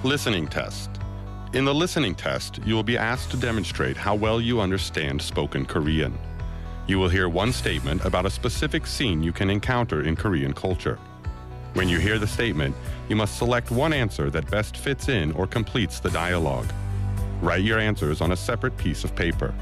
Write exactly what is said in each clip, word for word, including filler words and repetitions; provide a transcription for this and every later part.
Listening test. In the listening test, you will be asked to demonstrate how well you understand spoken Korean. You will hear one statement about a specific scene you can encounter in Korean culture. When you hear the statement, you must select one answer that best fits in or completes the dialogue. Write your answers on a separate piece of paper.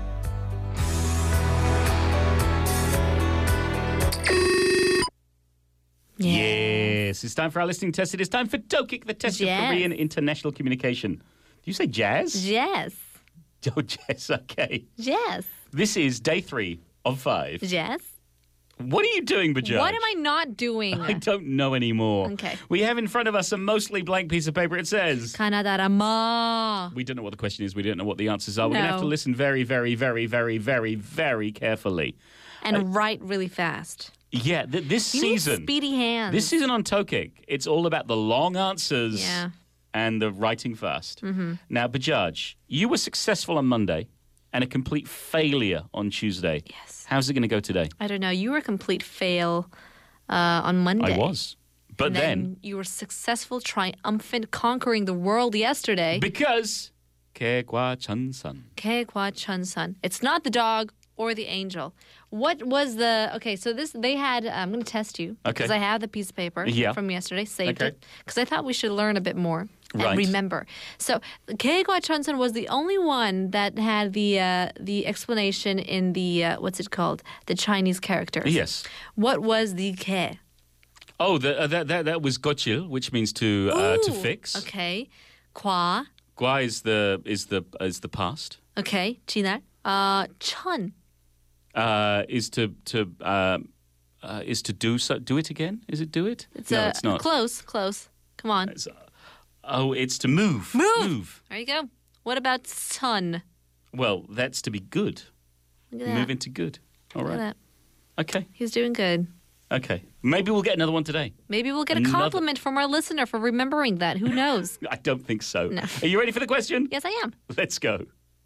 Yes, it's time for our listening test. It is time for Tokik, the test Yes. of Korean international communication. Do you say jazz? Yes. Oh, jazz, okay. Yes. This is day three of five. Yes. What are you doing, Bajaj? What am I not doing? I don't know anymore. Okay. We have in front of us a mostly blank piece of paper. It says... 가나다라 We don't know what the question is. We don't know what the answers are. We're going to have to No. listen very, very, very, very, very, very carefully. and write really fast. Yeah, th- this You season... need speedy hands. This season on Tokik, it's all about the long answers Yeah. and the writing fast. Mm-hmm. Now, Bajaj, you were successful on Monday and a complete failure on Tuesday. Yes. How's it going to go today? I don't know. You were a complete fail uh, on Monday. I was. But And then, then you were successful, triumphant, conquering the world yesterday. because 개과 천선. Kegwa Chunsun. It's not the dog or the angel. What was the... Okay, so this they had... I'm going to test you. Okay. Because I have the piece of paper Yeah. from yesterday. Saved Okay. it. Because I thought we should learn a bit more. And Right. remember. So Kegwa Chunsun was the only one that had the uh, the explanation in the... Uh, what's it called? The Chinese characters. Yes. What was the ke? Oh, the, uh, that, that that was gochil, which means to uh, to Ooh, fix. Okay. Kwa. Gua is the is the is the past. Okay. Chinar. Uh, chun. Uh, is to to uh, uh, is to do so. Do it again? Is it do it? It's no, uh, it's not. Close, close. Come on. It's, uh, oh, it's to move. Move. There you go. What about sun? Well, that's to be good. Look at that. Move into good. All Look at right. that. Okay. He's doing good. Okay. Maybe we'll get another one today. Maybe we'll get a Another- compliment from our listener for remembering that. Who knows? I don't think so. No. Are you ready for the question? Yes, I am. Let's go.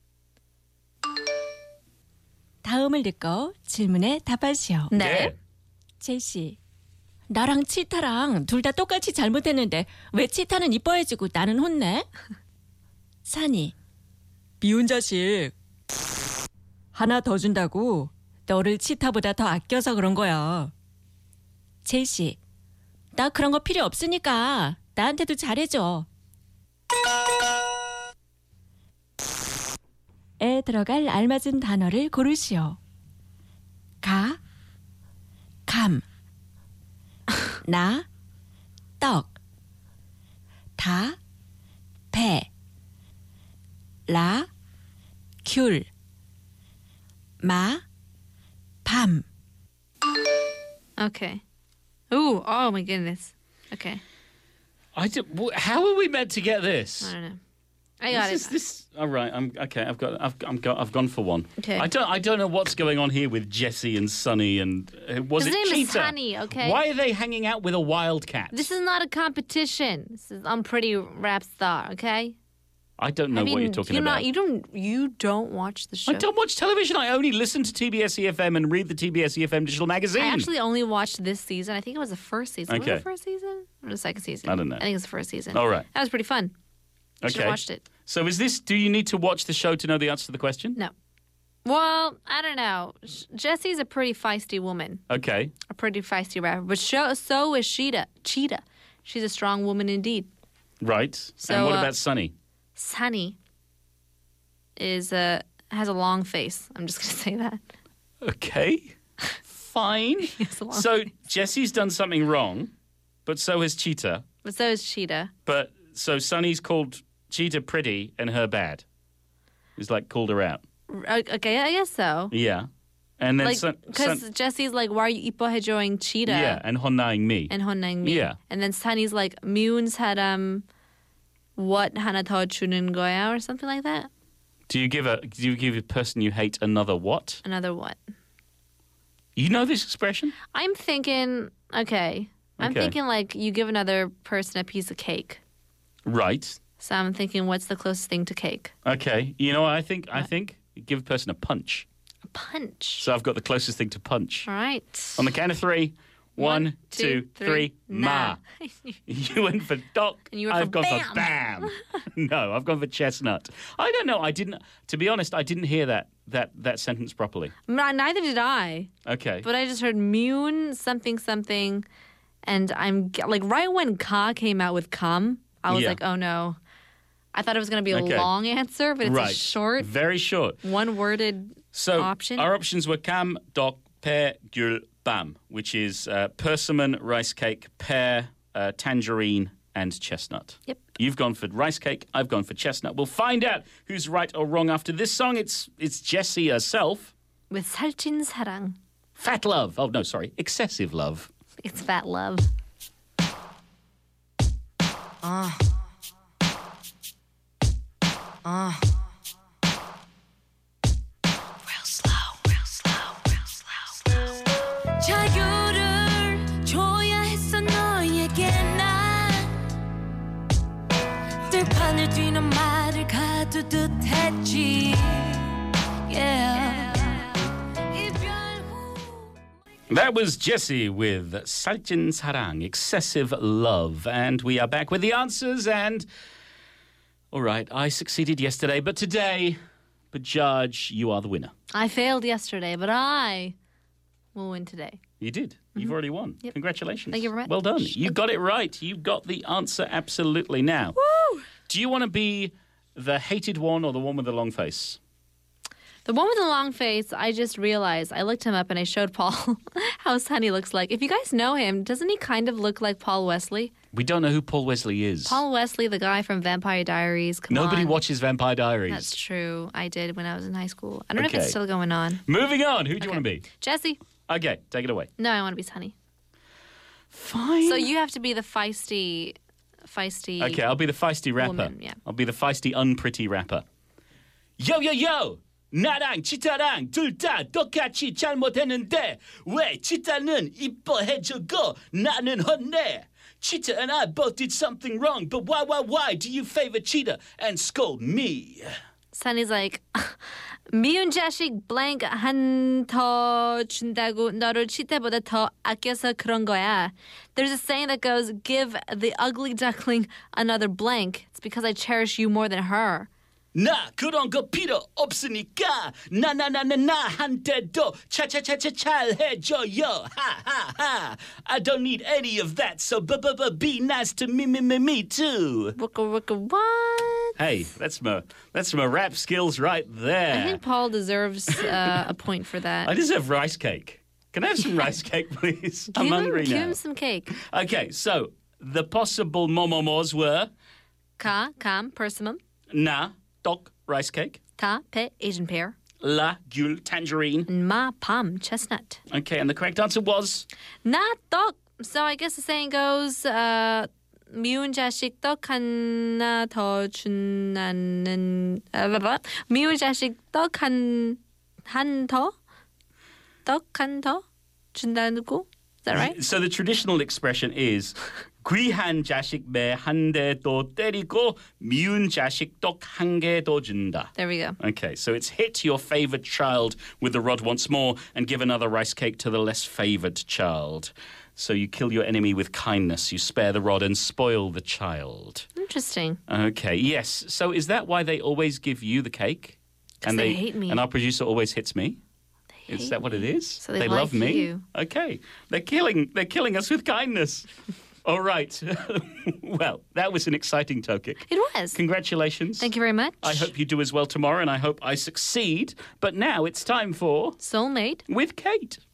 다음을 듣고 질문에 답하시오. 네. 제시, 나랑 치타랑 둘 다 똑같이 잘못했는데 왜 치타는 이뻐해주고 나는 혼내? 산이, 미운 자식. 하나 더 준다고 너를 치타보다 더 아껴서 그런 거야. 제시, 나 그런 거 필요 없으니까 나한테도 잘해줘. 에 들어갈 알맞은 단어를 고르시오. 가, 감, 나, 떡, 다, 배, 라, 귤, 마, 밤. Okay. Ooh, oh my goodness. Okay. I do, wh- how are we meant to get this? I don't know. I got this it. Is, this all right? I'm okay. I've got. I've. I'm go, I've gone for one. Okay. I don't. I don't know what's going on here with Jesse and Sonny and uh, was His it name is Cheetah? Sonny, okay? Why are they hanging out with a wildcat? This is not a competition. This is I'm pretty rap star, okay? I don't know I mean, what you're talking you're about. Not, you don't you don't watch the show. I don't watch television. I only listen to T B S E F M and read the T B S E F M digital magazine. I actually only watched this season. I think it was the first season. Was Okay. it the first season? Or the second season? I don't know. I think it was the first season. All right. That was pretty fun. You should Okay. have watched it. So is this? Do you need to watch the show to know the answer to the question? No. Well, I don't know. Sh- Jessie's a pretty feisty woman, Okay. a pretty feisty rapper. But so, so is Cheetah. Cheetah. She's a strong woman indeed. Right. So, and what uh, about Sonny? Sunny is a has a long face. I'm just gonna say that. Okay. Fine. has a long So face. Jesse's done something wrong, but so has Cheetah. But so is Cheetah. But so Sonny's called Cheetah pretty and her bad. He's like called her out. R- Okay, I guess so. Yeah. And then Like, Son, because Son- Jesse's like, why are you ipohejoing Cheetah? yeah, and honnaing me. And 혼내는 me. Yeah. And then Sunny's like, 미운 사람 what 하나 더 주는 거야 or something like that. do you give a do you give a person you hate another what? Another what? You know this expression? I'm thinking, okay. I'm Okay. thinking like you give another person a piece of cake. Right. So I'm thinking, what's the closest thing to cake? Okay. You know what I think? I think you give a person a punch. A punch. So I've got the closest thing to punch. All right. On the count of three. One, two, three, ma. You went for doc. And you were I've for gone bam. for bam. No, I've gone for chestnut. I don't know. I didn't. To be honest, I didn't hear that that that sentence properly. N- Neither did I. Okay. But I just heard Myun something something, and I'm g- like right when Ka came out with come, I was Yeah. like, oh no. I thought it was going to be a Okay. long answer, but it's right. a short, Very short. one-worded So option. our options were cam, doc, pear, gyul, bam, which is uh, persimmon, rice cake, pear, uh, tangerine, and chestnut. Yep. You've gone for rice cake. I've gone for chestnut. We'll find out who's right or wrong after this song. It's it's Jessie herself. With 살찐 사랑. Fat love. Oh no, sorry, excessive love. It's fat love. 자유를 줘야 했어 너에게 난 들판을 뛰는 말을 가두듯 했지 yeah. 이별 후 That was Jessie with 살찐 사랑, excessive love. And we are back with the answers. And, all right, I succeeded yesterday, but today, but Judge, you are the winner. I failed yesterday, but I will win today. You did. You've already won. Yep. Congratulations. Thank you very much. Well done. You got it right. You got the answer absolutely. Now, Woo! do you want to be the hated one or the one with the long face? The one with the long face, I just realized, I looked him up and I showed Paul how Sunny looks like. If you guys know him, doesn't he kind of look like Paul Wesley? We don't know who Paul Wesley is. Paul Wesley, the guy from Vampire Diaries. Come Nobody on. watches Vampire Diaries. That's true. I did when I was in high school. I don't know if Okay. it's still going on. Moving on. Who do you want to be? Jesse. Okay, take it away. No, I want to be Sunny. Fine. So you have to be the feisty, feisty. Okay, I'll be the feisty rapper. Woman, yeah. I'll be the feisty, unpretty rapper. Yo, yo, yo! 나랑 치타랑 둘 다 똑같이 잘못했는데 왜 치타는 이뻐해주고 나는 혼내? Cheetah and I both did something wrong, but why, why, why do you favor Cheetah and scold me? Sunny's like, 미운 자식 blank 한 더 준다고 너를 치태보다 더 아껴서 그런 거야. There's a saying that goes, give the ugly duckling another blank. It's because I cherish you more than her. 나 그런 거 필요 없으니까 나나나나나 한테도 차차차차 잘해줘요. 하하하. I don't need any of that, so b-b-b- be nice to me, me, me, me too. Wicka, wicka, what? Hey, that's my that's my rap skills right there. I think Paul deserves uh, a point for that. I deserve rice cake. Can I have some rice cake, please? I'm give hungry him, give now. him some cake. Okay, so the possible momomos were Ka, kam, persimmon. na, tok, rice cake, Ta, pe, Asian pear. la, gyul, tangerine. And ma, pam, chestnut. Okay, and the correct answer was Na, 떡. So I guess the saying goes, uh, 미운 자식 떡 하나 더 준다는, uh, blah, blah. 미운 자식 떡 한, 한 더? 떡 한 더? 준다고? Is that right? So the traditional expression is 귀한 자식 매 한 대 더 때리고 미운 자식 떡 한 개 더 준다. There we go. Okay, so it's hit your favored child with the rod once more and give another rice cake to the less favored child. So you kill your enemy with kindness, you spare the rod and spoil the child. Interesting. Okay, yes. So is that why they always give you the cake? 'Cause And they hate me. And our producer always hits me? Is hate that what it is? So they love like me? you. Okay. They're killing they're killing us with kindness. All right. Well, that was an exciting toe kick. It was. Congratulations. Thank you very much. I hope you do as well tomorrow, and I hope I succeed. But now it's time for Soulmate. With Kate.